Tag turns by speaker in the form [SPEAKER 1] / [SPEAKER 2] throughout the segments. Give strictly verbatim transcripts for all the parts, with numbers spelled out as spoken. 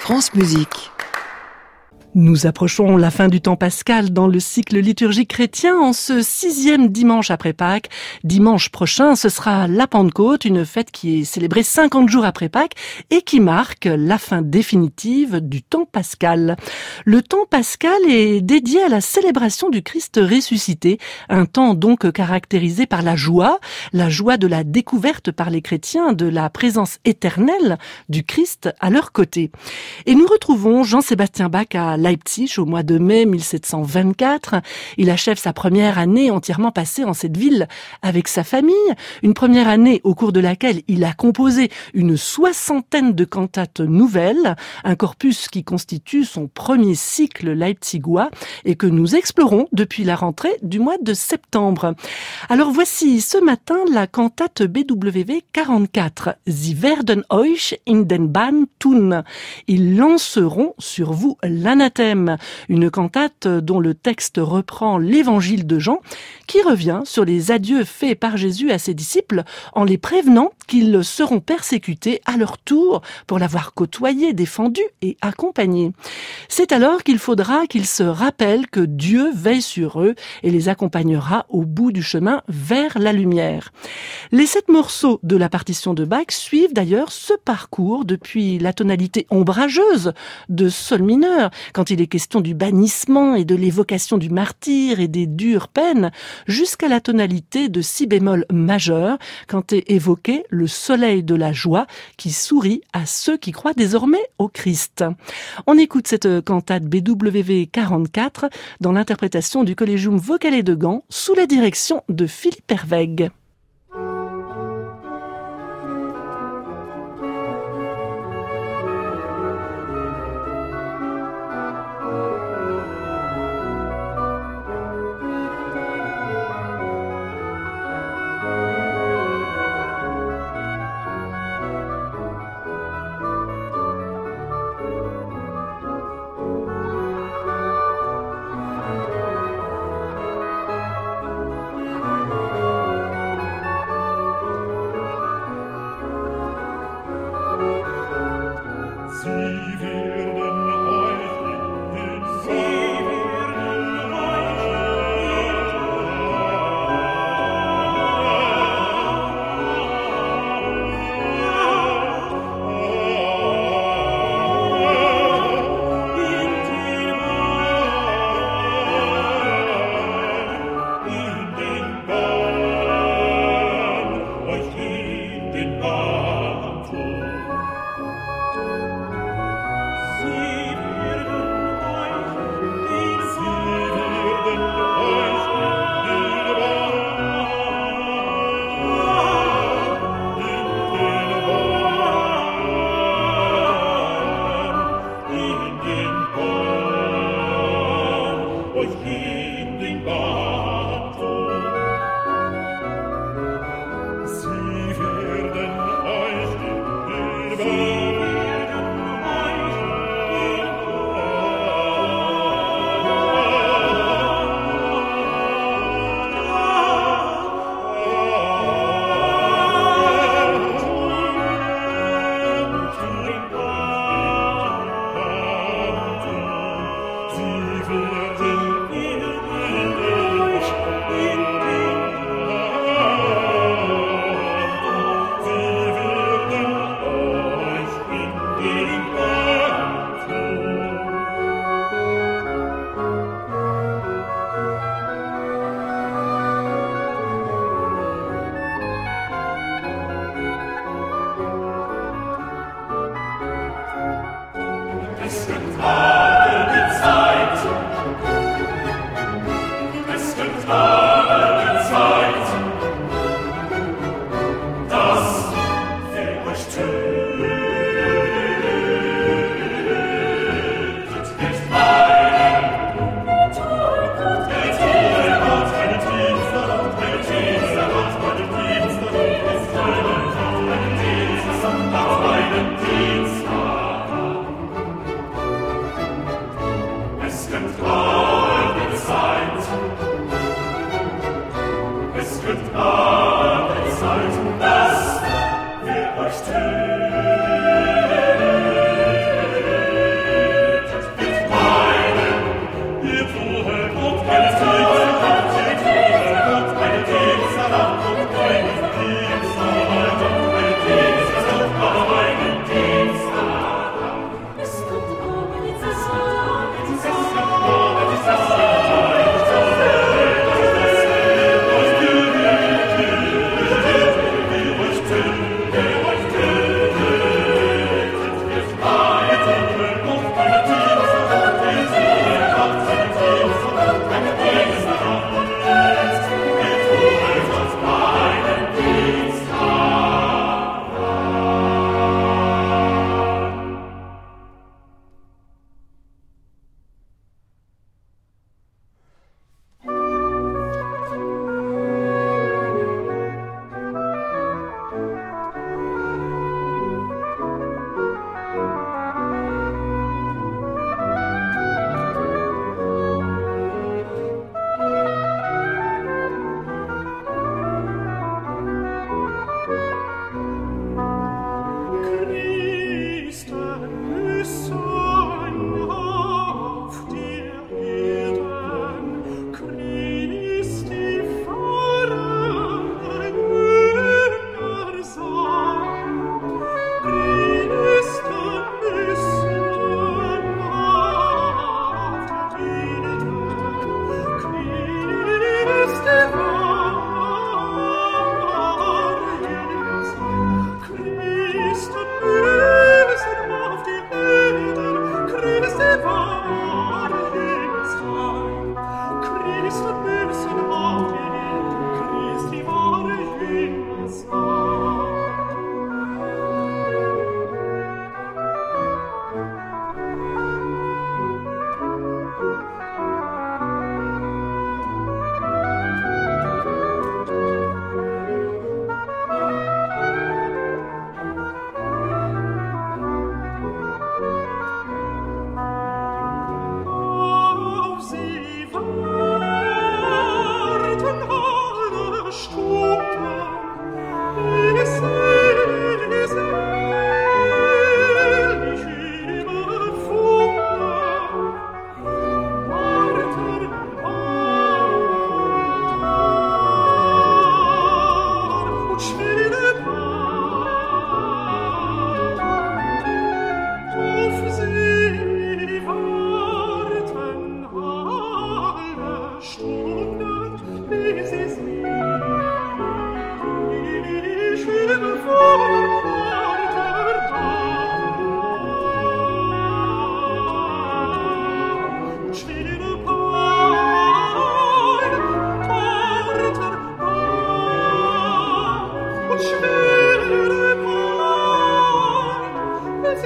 [SPEAKER 1] France Musique.
[SPEAKER 2] Nous approchons la fin du temps pascal dans le cycle liturgique chrétien en ce sixième dimanche après Pâques. Dimanche prochain, ce sera la Pentecôte, une fête qui est célébrée cinquante jours après Pâques et qui marque la fin définitive du temps pascal. Le temps pascal est dédié à la célébration du Christ ressuscité, un temps donc caractérisé par la joie, la joie de la découverte par les chrétiens de la présence éternelle du Christ à leur côté. Et nous retrouvons Jean-Sébastien Bach à Leipzig au mois de mai mille sept cent vingt-quatre. Il achève sa première année entièrement passée en cette ville avec sa famille. Une première année au cours de laquelle il a composé une soixantaine de cantates nouvelles, un corpus qui constitue son premier cycle leipzigois et que nous explorons depuis la rentrée du mois de septembre. Alors voici ce matin la cantate B W V quarante-quatre. Sie werden euch in den Bann tun. Ils lanceront sur vous l'anathème. Une cantate dont le texte reprend l'évangile de Jean, qui revient sur les adieux faits par Jésus à ses disciples en les prévenant qu'ils seront persécutés à leur tour pour l'avoir côtoyé, défendu et accompagné. C'est alors qu'il faudra qu'ils se rappellent que Dieu veille sur eux et les accompagnera au bout du chemin vers la lumière. Les sept morceaux de la partition de Bach suivent d'ailleurs ce parcours depuis la tonalité ombrageuse de sol mineur, quand il est question du bannissement et de l'évocation du martyre et des dures peines, jusqu'à la tonalité de si bémol majeur, quand est évoqué le soleil de la joie qui sourit à ceux qui croient désormais au Christ. On écoute cette cantate B W V quarante-quatre dans l'interprétation du Collegium Vocale de Gand sous la direction de Philippe Herweg.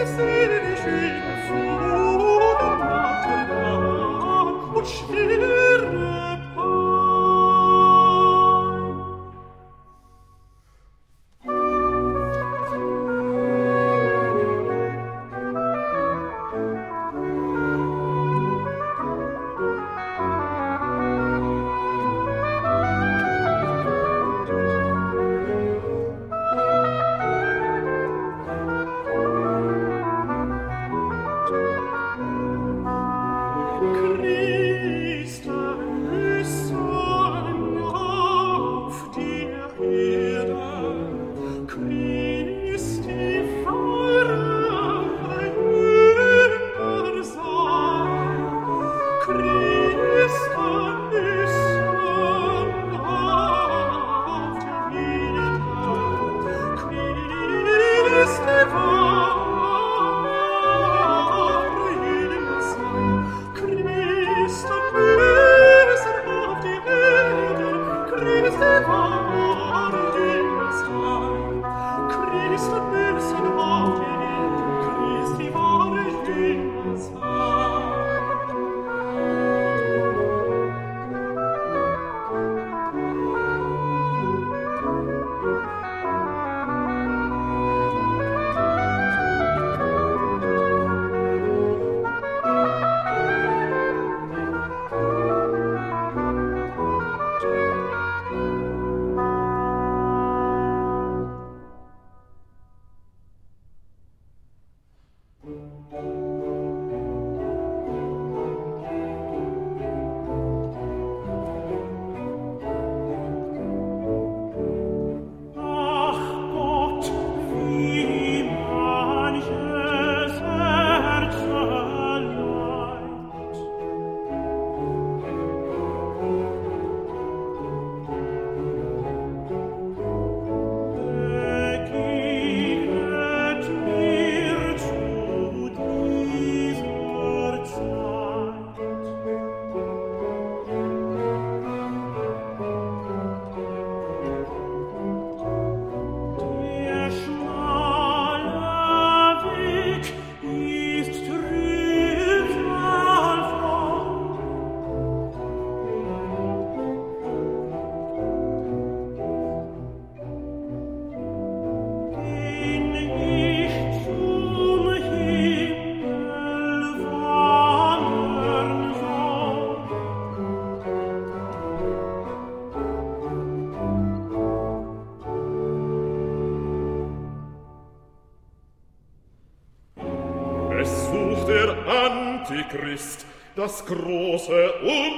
[SPEAKER 1] Antichrist, das große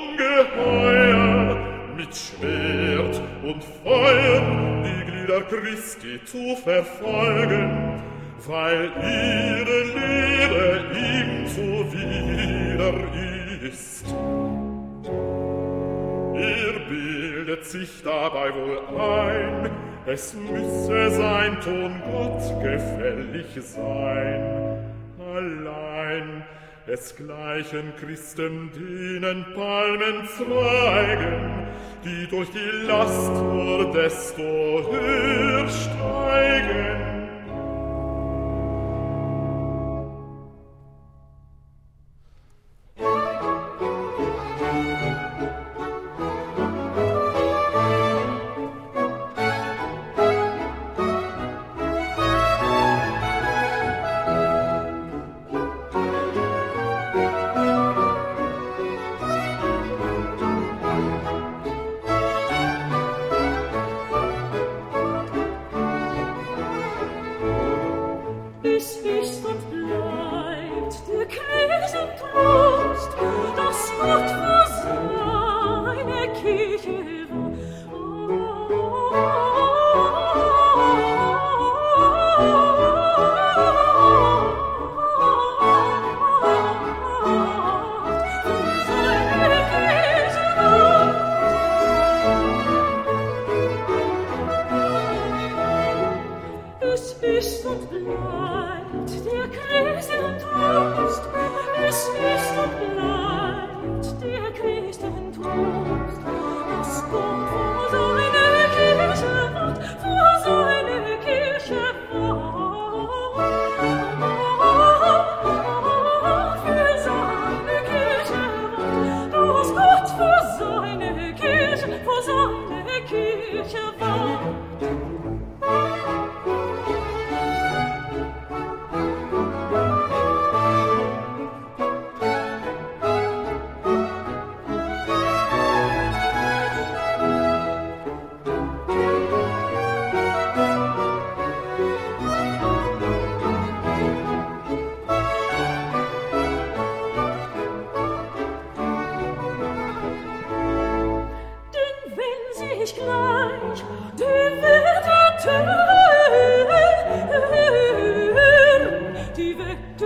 [SPEAKER 1] Ungeheuer, mit Schwert und Feuer die Glieder Christi zu verfolgen, weil ihre Lehre ihm zuwider ist. Er bildet sich dabei wohl ein, es müsse sein Ton Gott gefällig sein. Allein esgleichen Christen denen Palmenzweigen, die durch die Last nur desto höher steigen.
[SPEAKER 3] Oh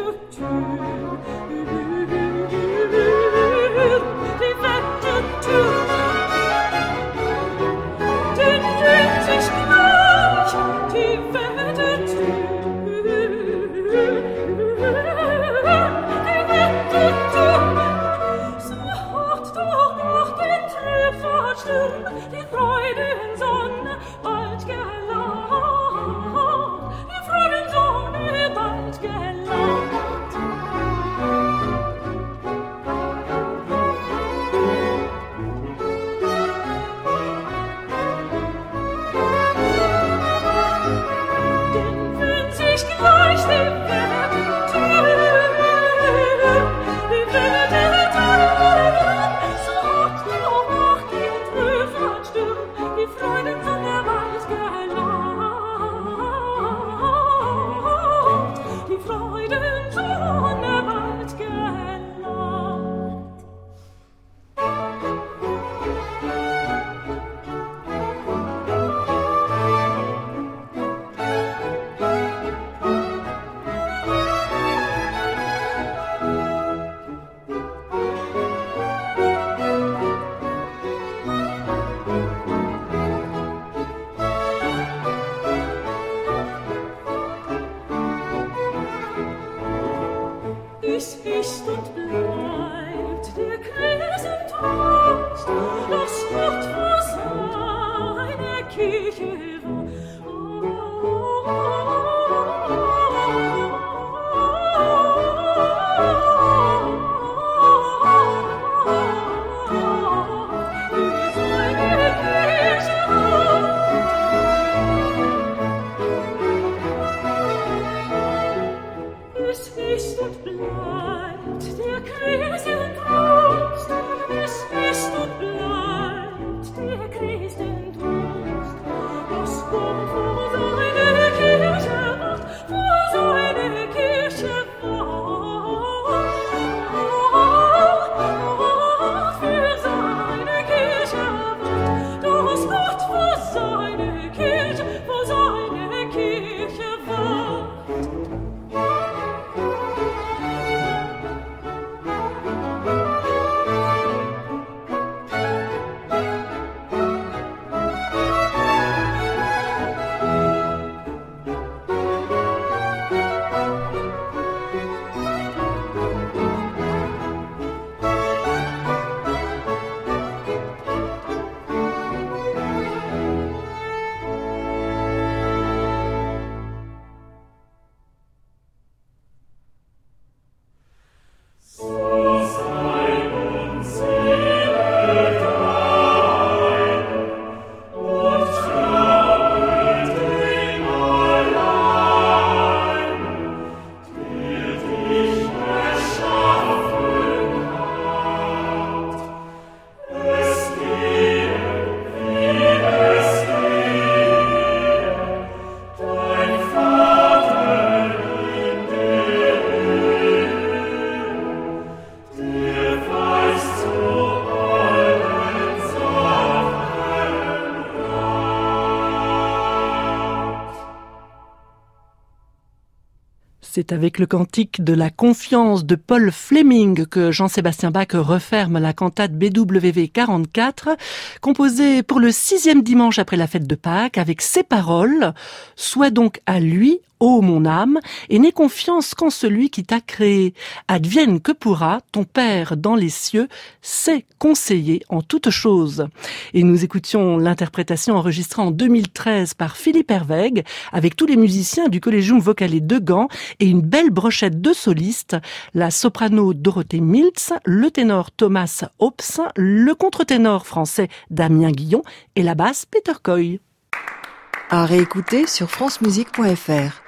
[SPEAKER 2] C'est avec le cantique de la confiance de Paul Fleming que Jean-Sébastien Bach referme la cantate B W V quarante-quatre, composée pour le sixième dimanche après la fête de Pâques, avec ces paroles « Sois donc à lui, ô mon âme, et n'aie confiance qu'en celui qui t'a créé. Advienne que pourra, ton Père dans les cieux sait conseiller en toutes choses. » Et nous écoutions l'interprétation enregistrée en deux mille treize par Philippe Herweg, avec tous les musiciens du Collegium Vocale de Gand et une belle brochette de solistes, la soprano Dorothée Miltz, le ténor Thomas Hobbs, le contre-ténor français Damien Guillon et la basse Peter Coy.
[SPEAKER 3] À réécouter sur francemusique point f r.